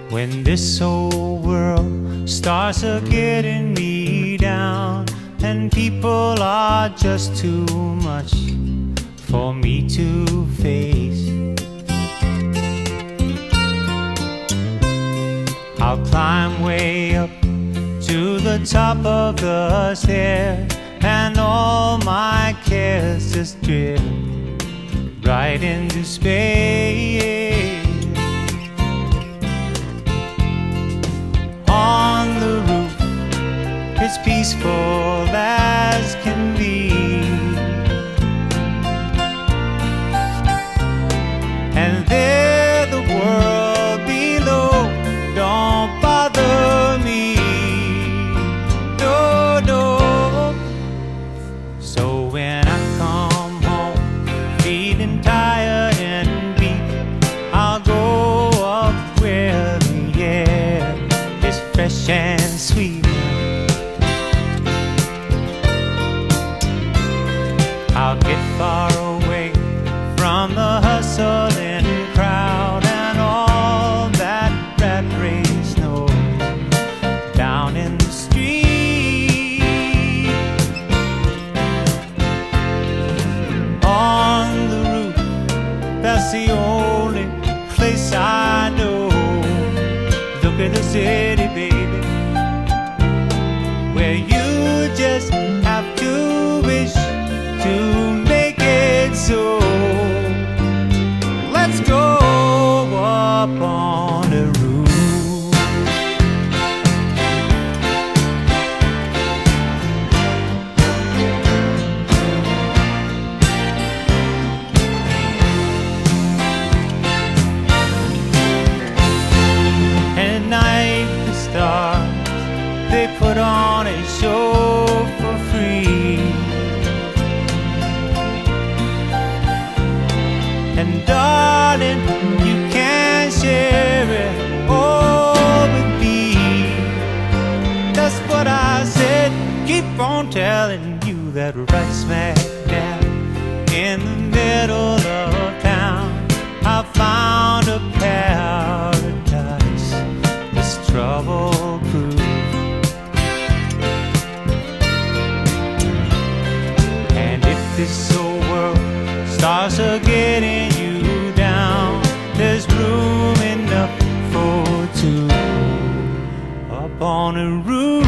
When this whole world starts getting me down, and people are just too much for me to face, I'll climb way up to the top of the stairs, and all my cares just drift right into space. On the roof, it's peaceful as can be, and there the world below don't bother me, no, no. So when I come home feeling tired and beat, I'll go up where the air is fresh and sweet. I'll get far away from the hustling crowd and all that rat race noise down in the street. On the roof, that's the only place I know. Look at the city, baby, where you just have to wish to make it so. Let's go up on the roof. At night the stars, they put on a show for free, and darling, you can share it all with me. That's what I said. Keep on telling you that right smack down in the middle of town, I found a paradise that's trouble-proof. And if this whole world starts getting you down, there's room enough for two up on a roof.